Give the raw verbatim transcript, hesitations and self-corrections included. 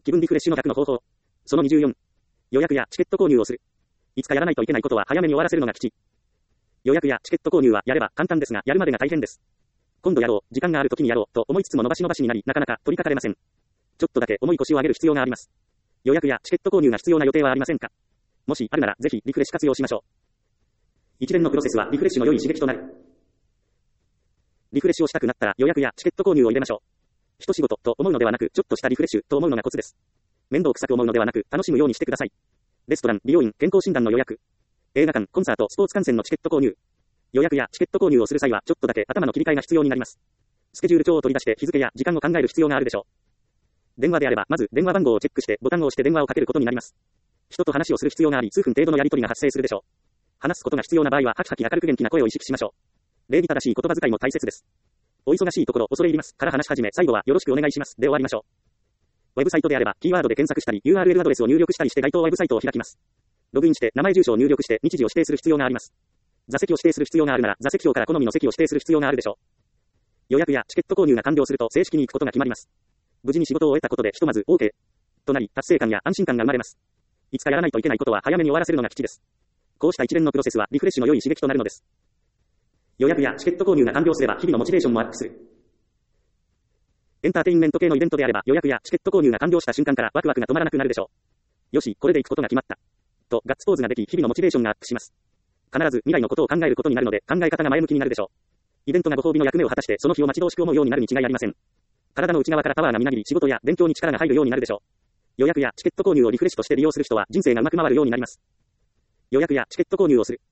気分リフレッシュの逆の方法。そのにじゅうよん。予約やチケット購入をする。いつかやらないといけないことは早めに終わらせるのが吉。予約やチケット購入はやれば簡単ですが、やるまでが大変です。今度やろう、時間がある時にやろう、と思いつつも伸ばし伸ばしになり、なかなか取り掛かれません。ちょっとだけ重い腰を上げる必要があります。予約やチケット購入が必要な予定はありませんか？もしあるなら、ぜひリフレッシュ活用しましょう。一連のプロセスはリフレッシュの良い刺激となる。リフレッシュをしたくなったら予約やチケット購入を入れましょう。一仕事と思うのではなく、ちょっとしたリフレッシュと思うのがコツです。面倒くさく思うのではなく、楽しむようにしてください。レストラン、美容院、健康診断の予約。映画館、コンサート、スポーツ観戦のチケット購入。予約やチケット購入をする際は、ちょっとだけ頭の切り替えが必要になります。スケジュール帳を取り出して日付や時間を考える必要があるでしょう。電話であれば、まず電話番号をチェックしてボタンを押して電話をかけることになります。人と話をする必要があり、数分程度のやり取りが発生するでしょう。話すことが必要な場合は、ハキハキ明るく元気な声を意識しましょう。礼儀正しい言葉遣いも大切です。お忙しいところ、恐れ入ります。から話し始め、最後はよろしくお願いします。で終わりましょう。ウェブサイトであれば、キーワードで検索したり、ユーアールエル アドレスを入力したりして該当ウェブサイトを開きます。ログインして、名前住所を入力して、日時を指定する必要があります。座席を指定する必要があるなら、座席表から好みの席を指定する必要があるでしょう。予約やチケット購入が完了すると、正式に行くことが決まります。無事に仕事を終えたことで、ひとまず OK となり、達成感や安心感が生まれます。いつかやらないといけないことは早めに終わらせるのが吉です。こうした一連のプロセスはリフレッシュの良い刺激となるのです。予約やチケット購入が完了すれば、日々のモチベーションもアップする。エンターテインメント系のイベントであれば、予約やチケット購入が完了した瞬間からワクワクが止まらなくなるでしょう。よし、これで行くことが決まった。と、ガッツポーズができ、日々のモチベーションがアップします。必ず未来のことを考えることになるので、考え方が前向きになるでしょう。イベントがご褒美の役目を果たして、その日を待ち遠しく思うようになるに違いありません。体の内側からパワーがみなぎり、仕事や勉強に力が入るようになるでしょう。予約やチケット購入をリフレッシュとして利用する人は、人生がうまく回るようになります。予約やチケット購入をする。